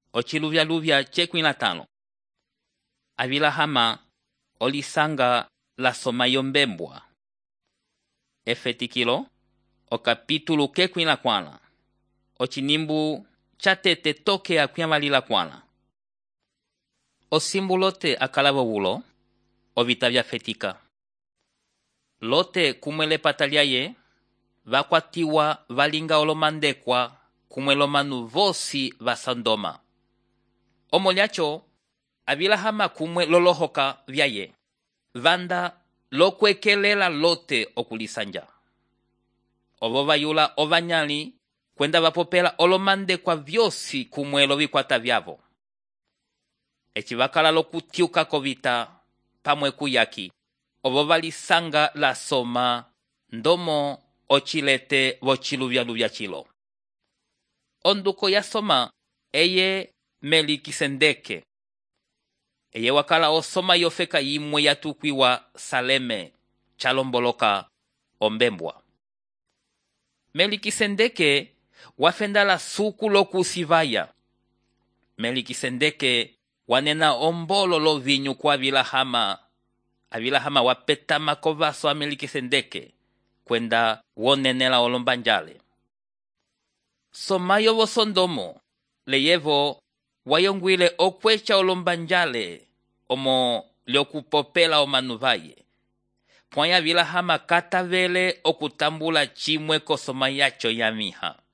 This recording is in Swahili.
Ochiluvya chekwin latano. Avilahama olisanga la soma yombembwa. Efetikilo o capítulo kekwin la kwana. Ochinimbu chatete toke akwiyamali la kwana. O simbulote akalavo wulo ovitavya fetika. Lote kumwele pataliaye vakwatiwa valinga olomandekwa kumwelomanu vosi vasandoma. Omoliacho avilahama kumwe lolohoka vyaye vanda lokwekelela Lote okulisanja. Ovo vayula ovanyali kwenda vapopela olomandekwa vyosi kumwelo vikwata vyavo. Echivakala lokutiuka kovita pamwe kuyaki ovo valisanga la soma ndomo ochilete vochiluvya chilo. Onduko ya soma eye Melikisendeke. Eye wakala osoma yofeka yimwe yatukwiwa Saleme chalomboloka ombembwa. Melikisendeke wafenda la suku lokusivaya. Melikisendeke wanena ombolo lo vinyu kwa avilahama wapetama kovaso a Melikisendeke kwenda wonenela olombanjale. Somayo vosondomo leyevo wayongwile okwecha olombanjale omo lyokupopela omanuvaye. Pwanya avilahama katavele okutambula chimwe kosoma yacho yamiha.